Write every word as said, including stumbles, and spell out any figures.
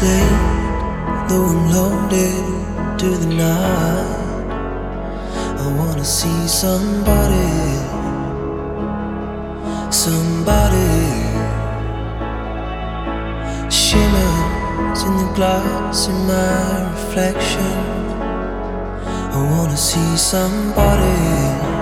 late, though I'm loaded to the night. I wanna see somebody, somebody. Shimmers in the glass in my reflection. I wanna see somebody.